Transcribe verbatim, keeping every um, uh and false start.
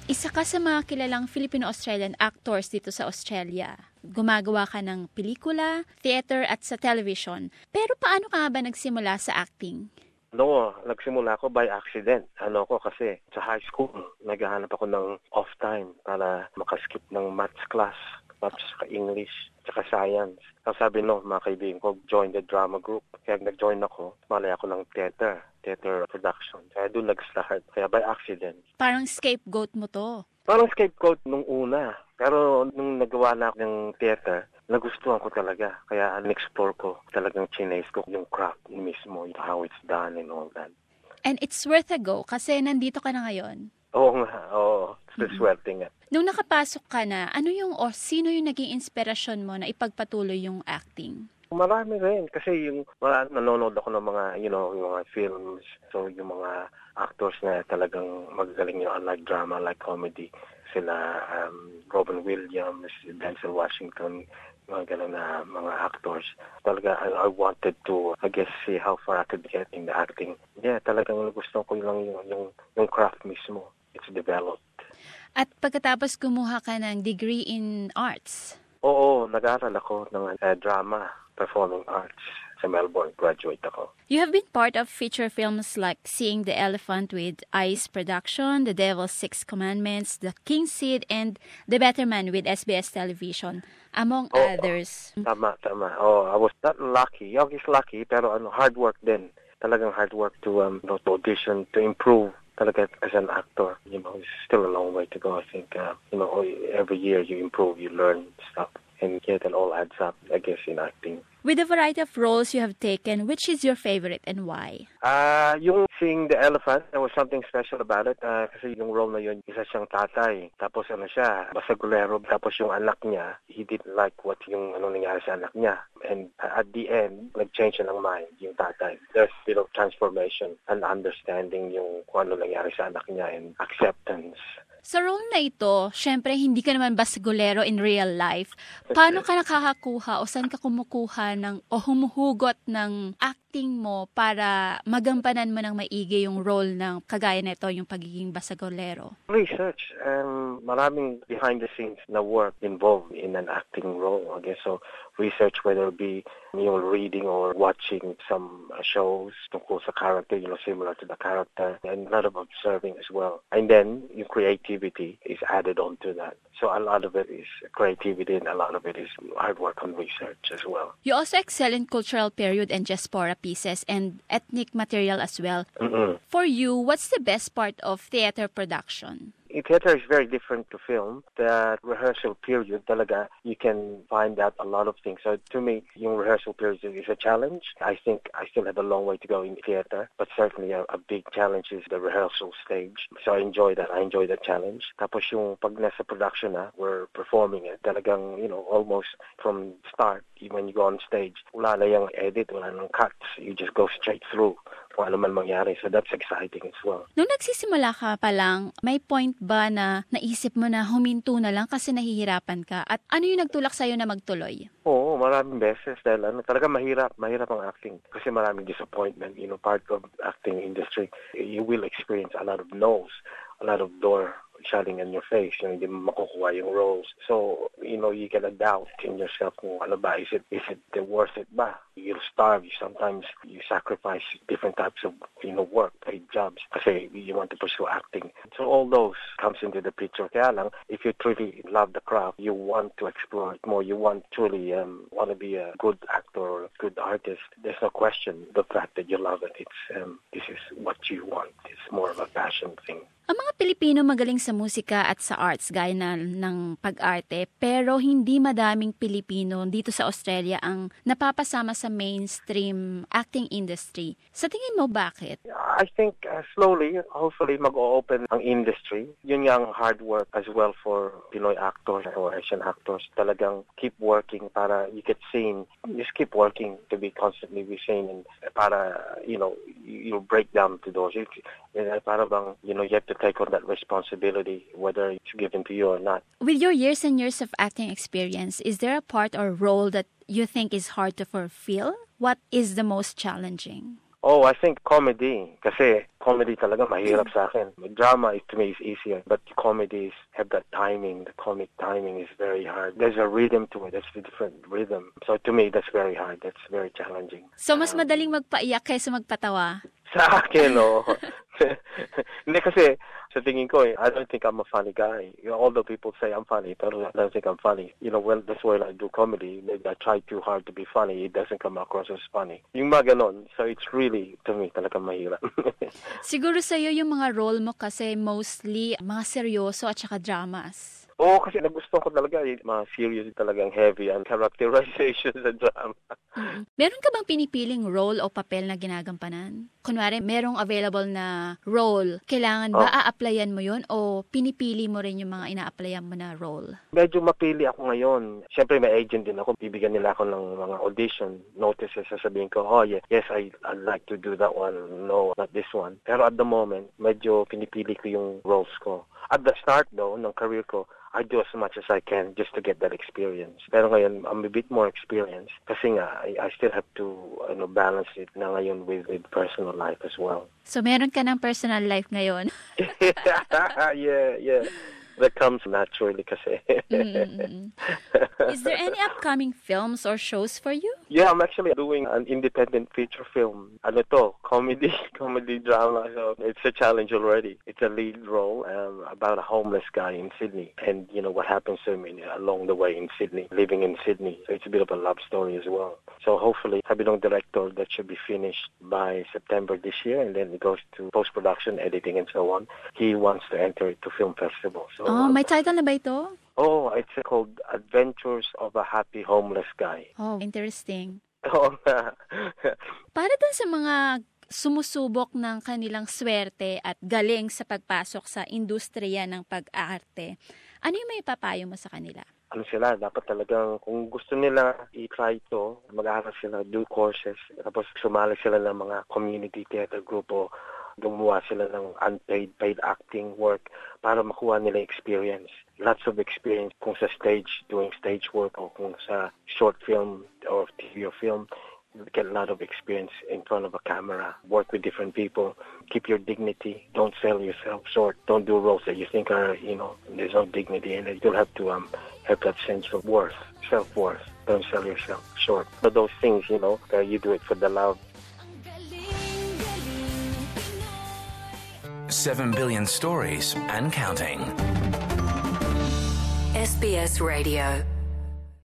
Isa ka sa mga kilalang Filipino-Australian actors dito sa Australia. Gumagawa ka ng pelikula, theater at sa television. Pero paano ka ba nagsimula sa acting? No, nagsimula ako by accident. Ano ko kasi sa high school, naghahanap ako ng off time para makaskip ng maths class, maths, English, tsaka science. Tapos sabi no, mga kaibigan ko, join the drama group. Kaya nag-join ako, malay ako ng theater, theater production. Kaya doon nag-start, kaya by accident. Parang scapegoat mo to. Parang scapegoat nung una. Pero nung nagawa na ako ng theater, nagustuhan ko talaga. Kaya in-explore ko, talagang chinace ko yung craft mismo, how it's done and all that. And it's worth a go kasi nandito ka na ngayon. Oo nga, oo. Mm-hmm. Swerte nga. Nung nakapasok ka na, ano yung o sino yung naging inspirasyon mo na ipagpatuloy yung acting? Marami rin kasi yung marami, nanonood ako ng mga, you know, yung mga films. So yung mga actors na talagang magagaling yun, unlike drama, like comedy. Sila um, Robin Williams, Denzel Washington, mga gano'n na mga actors. Talaga, I, I wanted to, I guess, see how far I could get in the acting. Yeah, talagang gusto ko lang yung, yung, yung craft mismo. It's developed. At pagkatapos kumuha ka ng degree in arts? Oo, nag-aaral ako ng uh, drama, performing arts. Sa Melbourne, graduate ako. You have been part of feature films like Seeing the Elephant with Ice Production, The Devil's Six Commandments, The King's Seed, and The Better Man with S B S Television, among oh, others. Tama, tama. Oh, I was not lucky. I was lucky, pero ano, hard work din. Talagang hard work to, um, to audition, to improve talaga as an actor. You know, it's still a long way to go. I think, uh, you know, every year you improve, you learn stuff. And yet it all adds up, I guess, in acting. With the variety of roles you have taken, which is your favorite and why? Ah, uh, yung Seeing the Elephant, there was something special about it. Uh, kasi yung role na yun, isa siyang tatay. Tapos ano siya, basagulero. Tapos yung anak niya, he didn't like what yung ano nangyari sa anak niya. And uh, at the end, nag-change siya ng mind, yung tatay. There's a bit of transformation and understanding yung kung ano nangyari sa anak niya and acceptance. Sa role na ito, syempre hindi ka naman basagulero in real life. Paano ka nakakakuha o saan ka kumukuha ng, o humuhugot ng acting mo para magampanan mo ng maigi yung role ng kagaya nito, yung pagiging basagulero? Research. Um, maraming behind the scenes na work involved in an acting role. I guess so. Research, whether it be you know, reading or watching some uh, shows tungkol sa character, you know, similar to the character, and a lot of observing as well. And then, yung creativity is added on to that. So a lot of it is creativity and a lot of it is hard work on research as well. You also excel in cultural period and diaspora pieces and ethnic material as well. Mm-mm. For you, what's the best part of theater production? In theater is very different to film. The rehearsal period, talaga, you can find out a lot of things. So to me, yung rehearsal period is a challenge. I think I still have a long way to go in theater, but certainly a, a big challenge is the rehearsal stage. So I enjoy that. I enjoy the challenge. Tapos yung pag nasa production na, we're performing it. Talagang, you know, almost from start, when you go on stage, wala na yung edit, wala nang cuts. You just go straight through kung ano man mangyari. So that's exciting as well. Nung nagsisimula ka pa lang, may point ba na naisip mo na huminto na lang kasi nahihirapan ka? At ano yung nagtulak sa'yo na magtuloy? Oo, maraming beses dahil ano, talaga mahirap, mahirap ang acting. Kasi maraming disappointment, you know, part of acting industry. You will experience a lot of no's, a lot of door shutting in your face, you know, hindi mo makukuha yung roles. So, you know, you get a doubt in yourself kung ano ba, is it, is it worth it ba? You'll starve, you sometimes you sacrifice different types of, you know, work, paid jobs, kasi you want to pursue acting. So all those comes into the picture. Kaya lang, if you truly love the craft, you want to explore it more, you want truly um, want to be a good actor or a good artist, there's no question the fact that you love it. It's, um, this is what you want. It's more of a passion thing. Ang mga Pilipino magaling sa musika at sa arts gaya na ng pag-arte, pero hindi madaming Pilipino dito sa Australia ang napapasama sa mainstream acting industry. Sa tingin mo, bakit? I think uh, slowly, hopefully, mag-o-open ang industry. Yun yung hard work as well for Pinoy actors or Asian actors. Talagang keep working para you get seen. Just keep working to be constantly be seen and para, you know, you'll break down to those. Para bang, you know, you have to take on that responsibility, whether it's given to you or not. With your years and years of acting experience, is there a part or role that you think is hard to fulfill? What is the most challenging? Oh, I think comedy. Kasi comedy talaga mahirap sa akin. Drama is, to me is easier. But comedies have that timing. The comic timing is very hard. There's a rhythm to it. There's a different rhythm. So to me, that's very hard. That's very challenging. So mas Um, madaling magpaiyak kaysa magpatawa? Sa akin, no. Hindi kasi, sa tingin ko, eh, I don't think I'm a funny guy. You know, although people say I'm funny, but I don't think I'm funny. You know, well, that's why I do comedy. Maybe I try too hard to be funny. It doesn't come across as funny. Yung mga ganon. So it's really, to me, talagang mahirap. Siguro sa'yo yung mga role mo kasi mostly mga seryoso at saka dramas. Oo, kasi nagustuhan ko talaga yung mga serious talagang heavy and characterization sa drama. Mm-hmm. Meron ka bang pinipiling role o papel na ginagampanan? Kunwari, merong available na role. Kailangan ba Oh. a-applyan mo yun o pinipili mo rin yung mga ina-applyan mo na role? Medyo mapili ako ngayon. Siyempre, may agent din ako. Bibigyan nila ako ng mga audition notices. Sasabihin ko, oh, yeah, yes, I, I'd like to do that one. No, not this one. Pero at the moment, medyo pinipili ko yung roles ko. At the start, though, ng career ko, I do as much as I can just to get that experience. Pero ngayon, I'm a bit more experienced. Kasi nga, I, I still have to you know, balance it na ngayon with, with personal life as well. So, meron ka ng personal life ngayon? yeah, yeah. That comes naturally kasi. Mm-hmm. Is there any upcoming films or shows for you? Yeah, I'm actually doing an independent feature film. Ano to? Comedy, comedy drama. So it's a challenge already. It's a lead role um, about a homeless guy in Sydney. And, you know, what happens to him in, along the way in Sydney, living in Sydney. So it's a bit of a love story as well. So hopefully, sabi ng director, that should be finished by September this year. And then it goes to post-production, editing, and so on. He wants to enter it to film festival. So, Oh, may title na ba ito? Oh, it's called Adventures of a Happy Homeless Guy. Oh, interesting. Oo nga. Para dun sa mga sumusubok ng kanilang swerte at galing sa pagpasok sa industriya ng pag-aarte, ano yung may papayo mo sa kanila? Ano sila, dapat talagang kung gusto nila i-try ito, mag-aaral sila, do courses, tapos sumali sila ng mga community theater group o gumawa sila ng unpaid, paid acting work para makuha nila experience. Lots of experience kung sa stage, doing stage work o kung sa short film or T V or film. You get a lot of experience in front of a camera. Work with different people. Keep your dignity. Don't sell yourself short. Don't do roles that you think are, you know, there's no dignity in it. You'll have to um have that sense of worth, self-worth. Don't sell yourself short. But those things, you know, uh, you do it for the love. Seven billion stories and counting. S B S Radio.